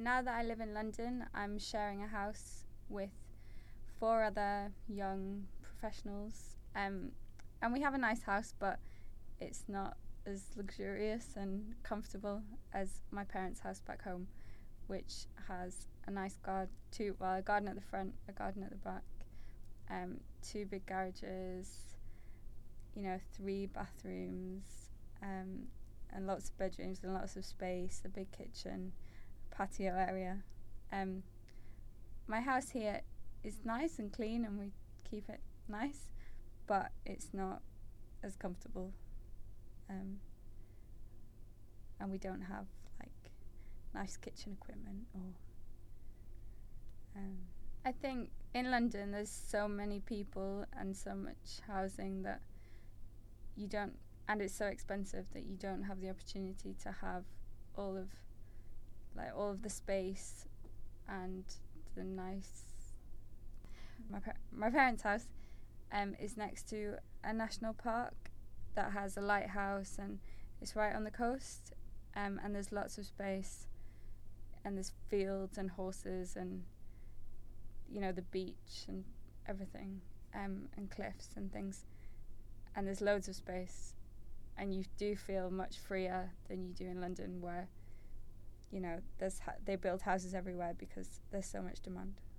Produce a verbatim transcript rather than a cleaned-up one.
now that I live in London, I'm sharing a house with four other young professionals. Um, and we have a nice house, but it's not as luxurious and comfortable as my parents' house back home, which has a nice garden, two, well, a garden at the front, a garden at the back, um, two big garages, you know, three bathrooms, um, and lots of bedrooms and lots of space, a big kitchen, patio area. Um, my house here is nice and clean, and we keep it nice, but it's not as comfortable. Um, and we don't have like nice kitchen equipment or. Um, I think in London there's so many people and so much housing that you don't, and it's so expensive that you don't have the opportunity to have all of, like all of the space and the nice. My par- my parents' house um, is next to a national park that has a lighthouse, and it's right on the coast, um, and there's lots of space, and there's fields and horses and, you know, the beach and everything, um, and cliffs and things, and there's loads of space, and you do feel much freer than you do in London, where, you know, there's ha- they build houses everywhere because there's so much demand.